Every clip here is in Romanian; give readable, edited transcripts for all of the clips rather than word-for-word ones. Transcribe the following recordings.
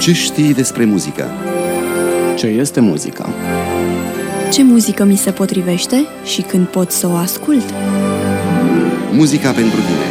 Ce știi despre muzică? Ce este muzica? Ce muzică mi se potrivește și când pot să o ascult? Muzica pentru tine.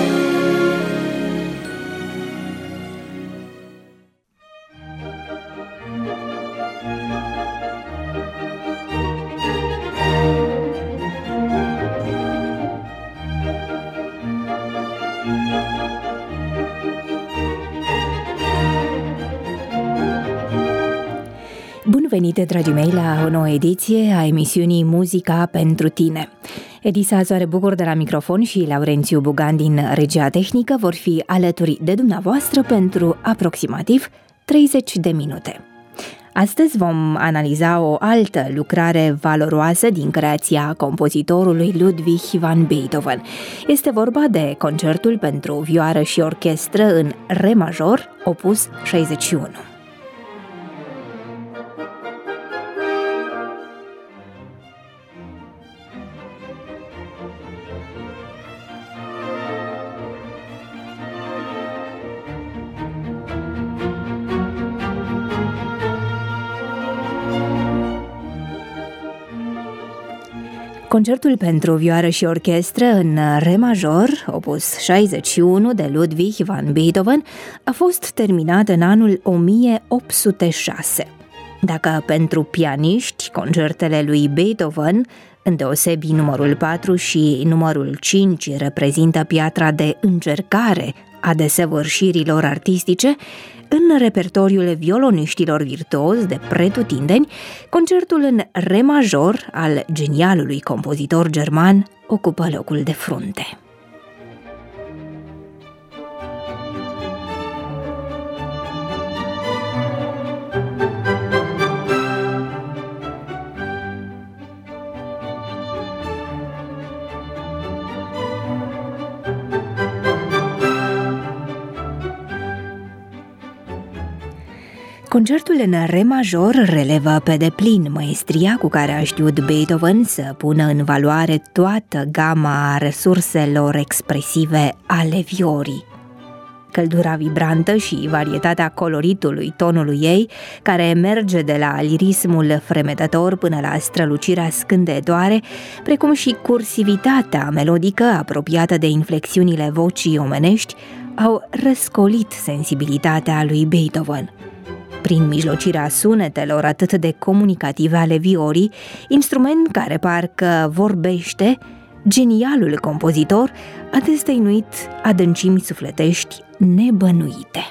Bun venit, dragii mei, la o nouă ediție a emisiunii Muzica pentru tine. Edisa Zoare Bucur de la microfon și Laurențiu Bugan din regia tehnică vor fi alături de dumneavoastră pentru aproximativ 30 de minute. Astăzi vom analiza o altă lucrare valoroasă din creația compozitorului Ludwig van Beethoven. Este vorba de concertul pentru vioară și orchestră în re major, opus 61. Concertul pentru vioară și orchestră în re major, opus 61 de Ludwig van Beethoven, a fost terminat în anul 1806. Dacă pentru pianiști concertele lui Beethoven, îndeosebi numărul 4 și numărul 5, reprezintă piatra de încercare a desăvârșirilor artistice, în repertoriul violoniștilor virtuozi de pretutindeni, concertul în re major al genialului compozitor german ocupă locul de frunte. Concertul în re major relevă pe deplin maestria cu care a știut Beethoven să pună în valoare toată gama resurselor expresive ale viorii. Căldura vibrantă și varietatea coloritului tonului ei, care merge de la lirismul fremetător până la strălucirea scânteietoare, precum și cursivitatea melodică apropiată de inflexiunile vocii omenești, au răscolit sensibilitatea lui Beethoven. Prin mijlocirea sunetelor atât de comunicative ale viorii, instrument care parcă vorbește, genialul compozitor a destăinuit adâncimi sufletești nebănuite.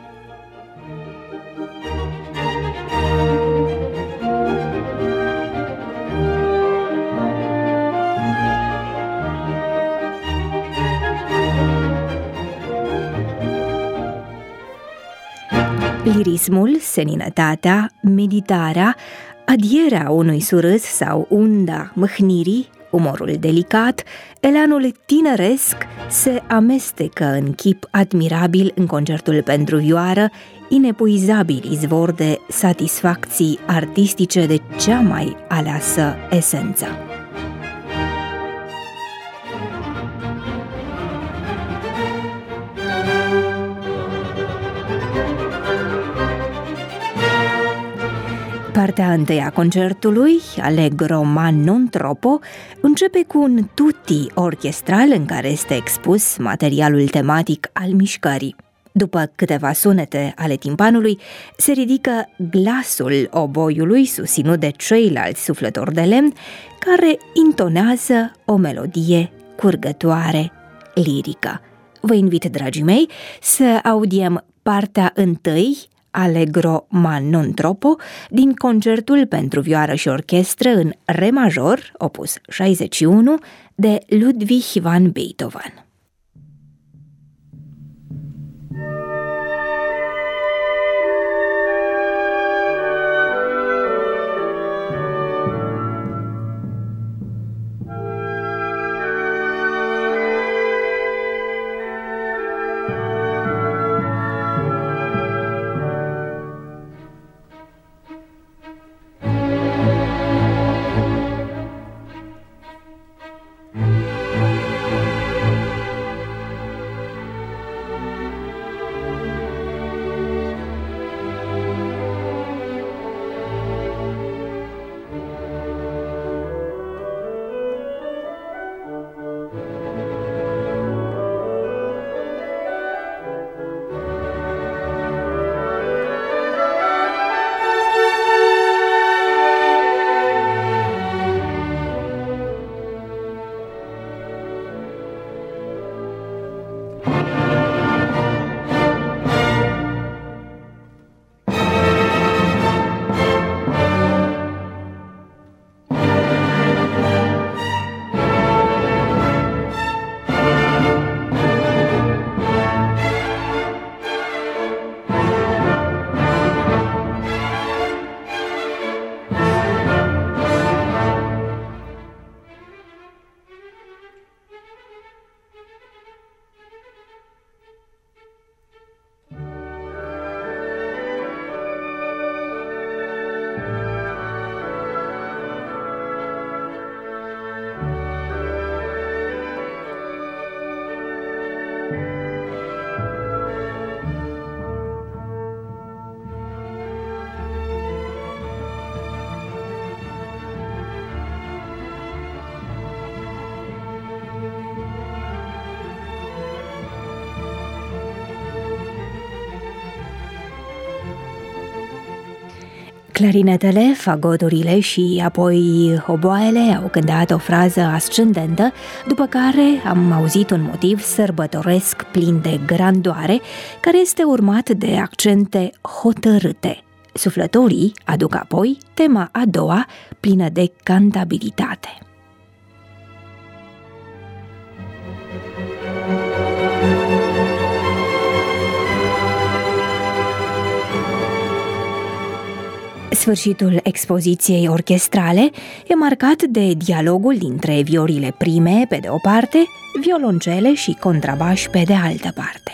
Lirismul, seninătatea, meditarea, adierea unui surâs sau unda mâhnirii, umorul delicat, elanul tineresc se amestecă în chip admirabil în concertul pentru vioară, inepuizabil izvor de satisfacții artistice de cea mai aleasă esență. Partea întâi a concertului, Allegro ma non troppo, începe cu un tutti orchestral în care este expus materialul tematic al mișcării. După câteva sunete ale timpanului, se ridică glasul oboiului susținut de ceilalți suflători de lemn, care intonează o melodie curgătoare, lirică. Vă invit, dragii mei, să audiem partea întâi, Allegro ma non troppo, din concertul pentru vioară și orchestră în re major, opus 61, de Ludwig van Beethoven. Clarinetele, fagoturile și apoi oboaele au cântat o frază ascendentă, după care am auzit un motiv sărbătoresc plin de grandoare, care este urmat de accente hotărâte. Suflătorii aduc apoi tema a doua, plină de cantabilitate. Sfârșitul expoziției orchestrale e marcat de dialogul dintre viorile prime pe de o parte, violoncele și contrabași pe de altă parte.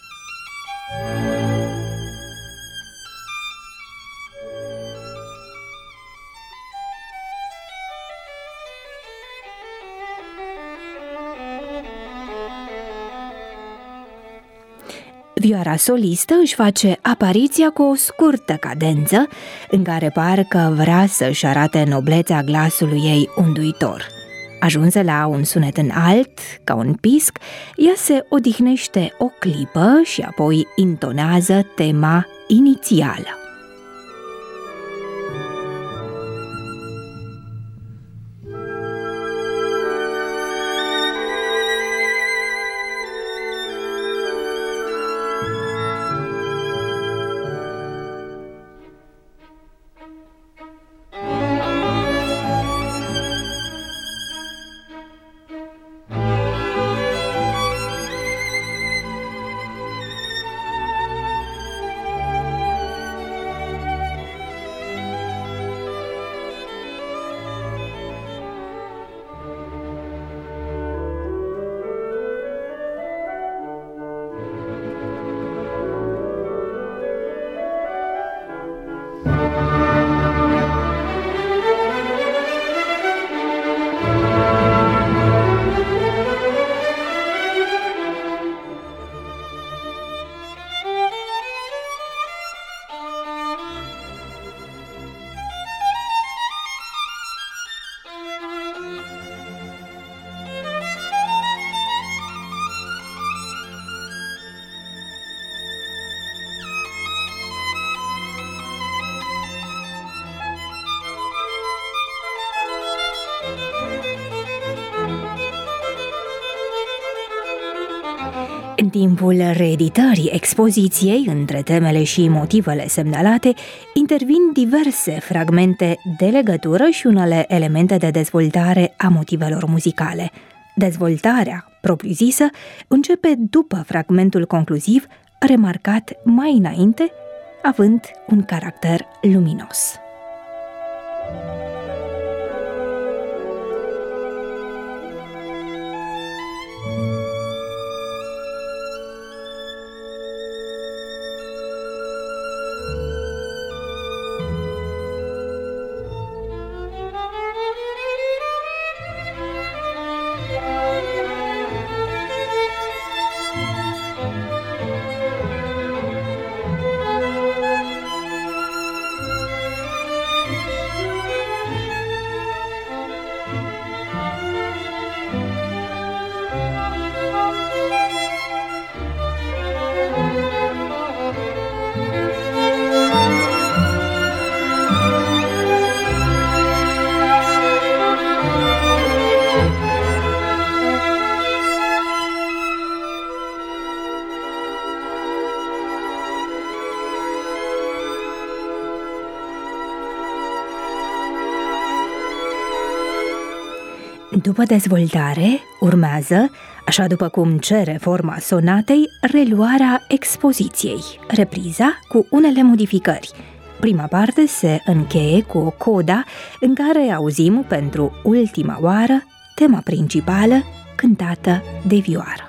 Vioara solistă își face apariția cu o scurtă cadență în care parcă vrea să-și arate noblețea glasului ei unduitor. Ajunsă la un sunet înalt, ca un pisc, ea se odihnește o clipă și apoi intonează tema inițială. În timpul reeditării expoziției, între temele și motivele semnalate, intervin diverse fragmente de legătură și unele elemente de dezvoltare a motivelor muzicale. Dezvoltarea, propriu-zisă, începe după fragmentul concluziv, remarcat mai înainte, având un caracter luminos. După dezvoltare, urmează, așa după cum cere forma sonatei, reluarea expoziției, repriza cu unele modificări. Prima parte se încheie cu o coda în care auzim pentru ultima oară tema principală cântată de vioară.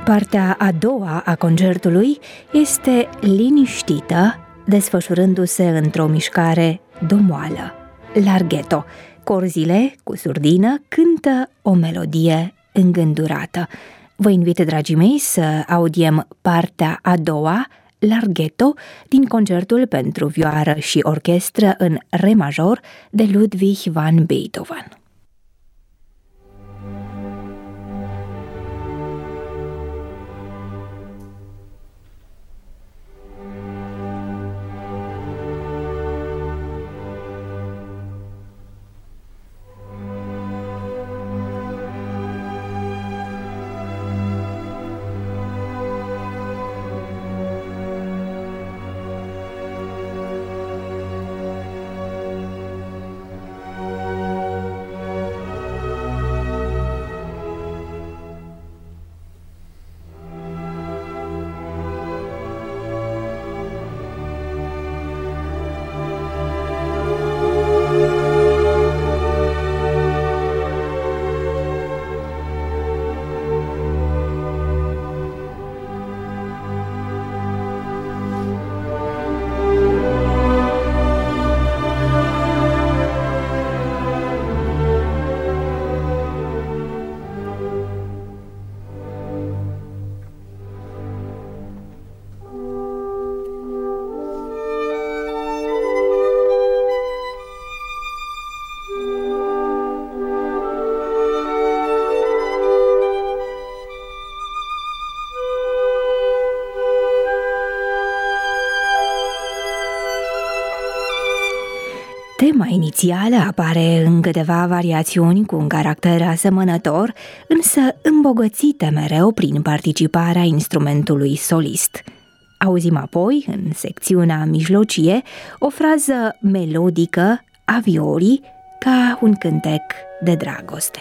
Partea a doua a concertului este liniștită, desfășurându-se într-o mișcare domoală. Larghetto. Corzile, cu surdină, cântă o melodie îngândurată. Vă invit, dragii mei, să audiem partea a doua, Larghetto, din concertul pentru vioară și orchestră în re major de Ludwig van Beethoven. Tema inițială apare în câteva variațiuni cu un caracter asemănător, însă îmbogățită mereu prin participarea instrumentului solist. Auzim apoi, în secțiunea mijlocie, o frază melodică a viorii ca un cântec de dragoste.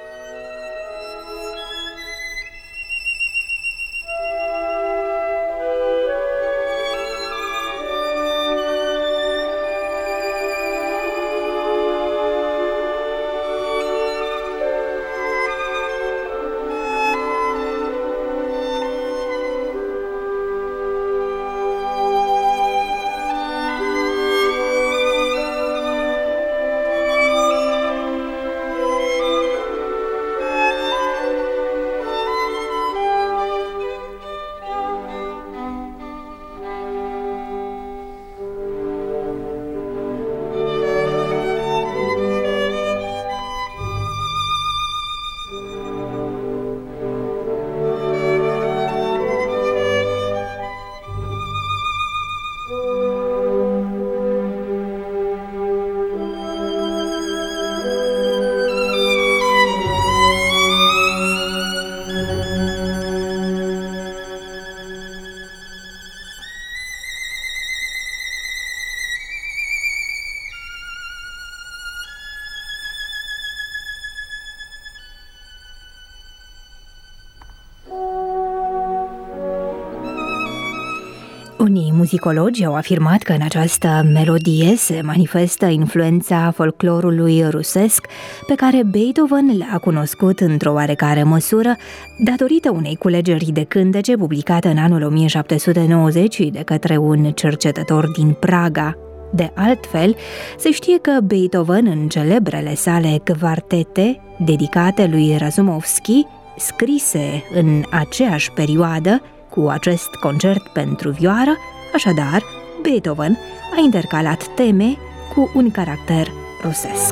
Unii muzicologi au afirmat că în această melodie se manifestă influența folclorului rusesc pe care Beethoven le-a cunoscut într-o oarecare măsură datorită unei culegeri de cântece publicate în anul 1790 de către un cercetător din Praga. De altfel, se știe că Beethoven, în celebrele sale quartete dedicate lui Razumovski, scrise în aceeași perioadă cu acest concert pentru vioară, așadar, Beethoven a intercalat teme cu un caracter rusesc.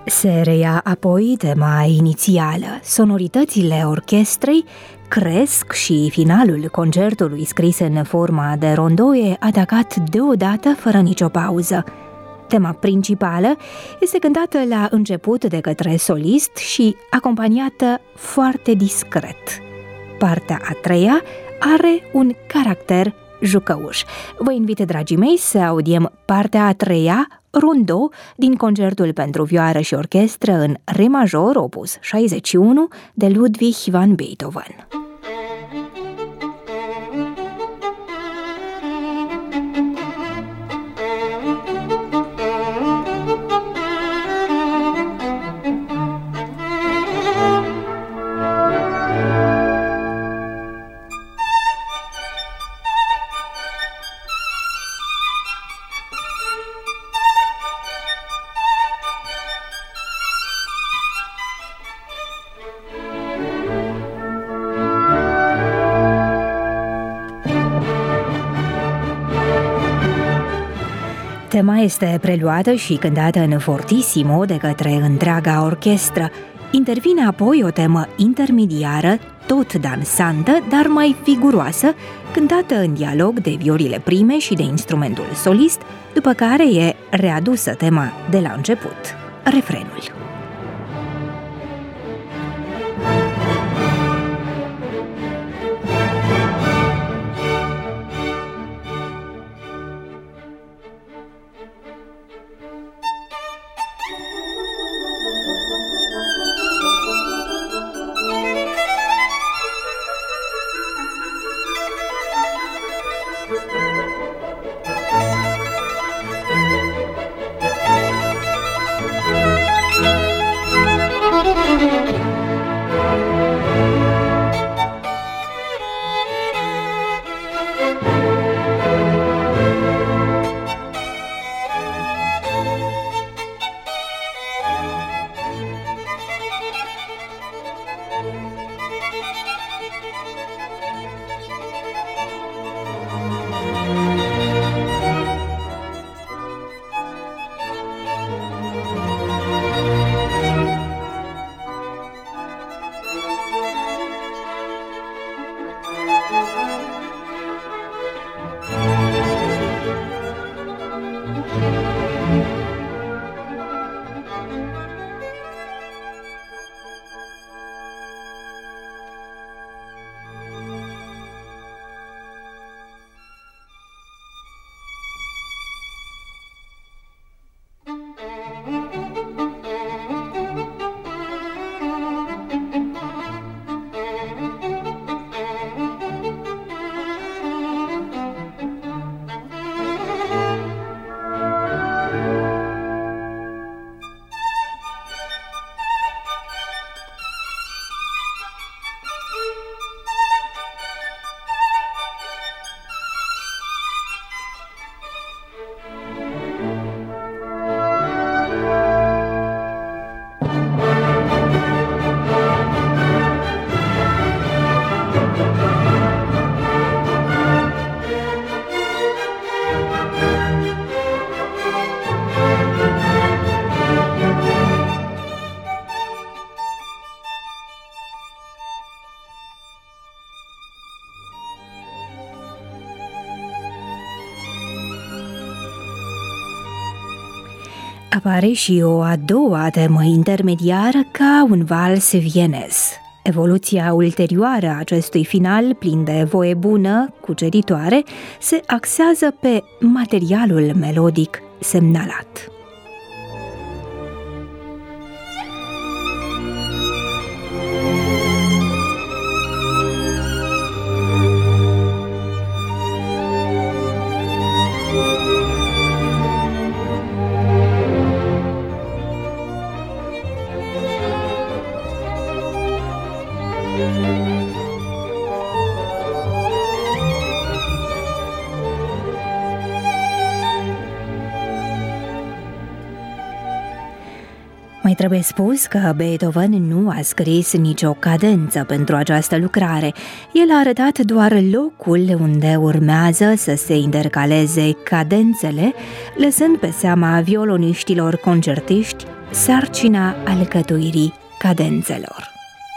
Se reia apoi tema inițială. Sonoritățile orchestrei cresc și finalul concertului, scris în forma de rondou, e atacat deodată fără nicio pauză. Tema principală este cântată la început de către solist și acompaniată foarte discret. Partea a treia are un caracter jucăuș. Vă invit, dragii mei, să audiem partea a treia, rondou, din concertul pentru vioară și orchestră în re major, opus 61, de Ludwig van Beethoven. Tema este preluată și cântată în fortissimo de către întreaga orchestră. Intervine apoi o temă intermediară, tot dansantă, dar mai figuroasă, cântată în dialog de viorile prime și de instrumentul solist, după care e readusă tema de la început, refrenul. Apare și o a doua temă intermediară ca un vals vienez. Evoluția ulterioară a acestui final, plin de voie bună, cuceritoare, se axează pe materialul melodic semnalat. Mai trebuie spus că Beethoven nu a scris nicio cadență pentru această lucrare. El a arătat doar locul unde urmează să se intercaleze cadențele, lăsând pe seama violoniștilor concertiști sarcina alcătuirii cadențelor.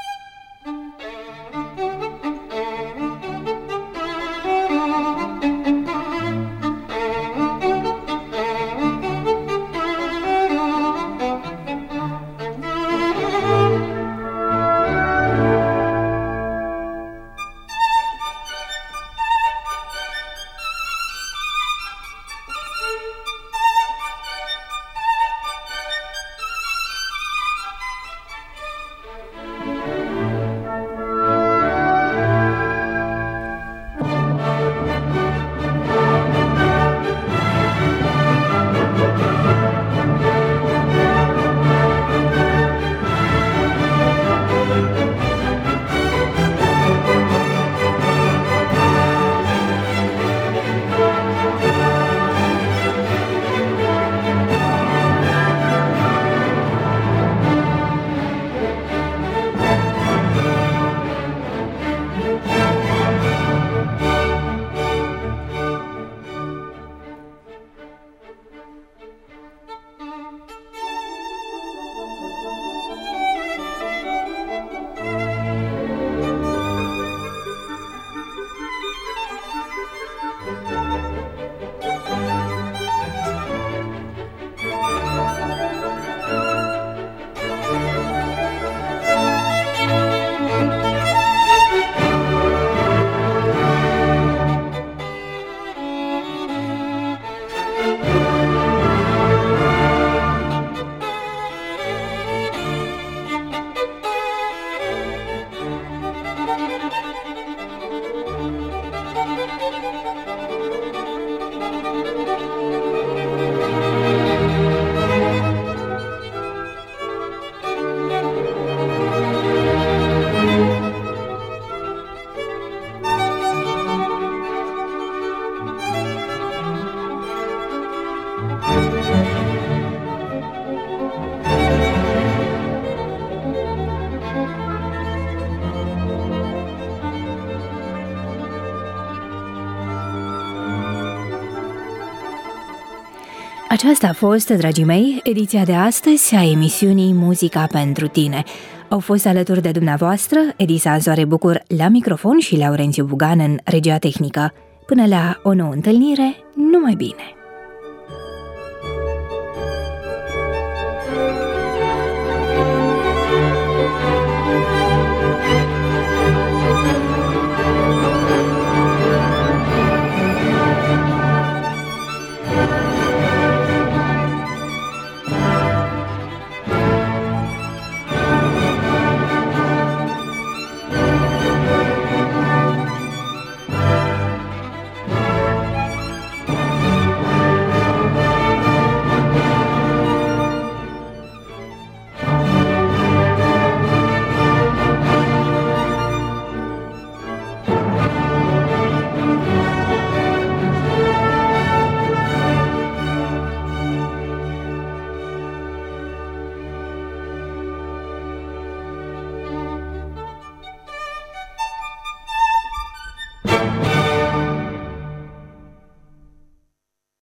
Aceasta a fost, dragii mei, ediția de astăzi a emisiunii Muzica pentru tine. Au fost alături de dumneavoastră Edisa Zoare Bucur la microfon și Laurențiu Bugan în regia tehnică. Până la o nouă întâlnire, numai bine!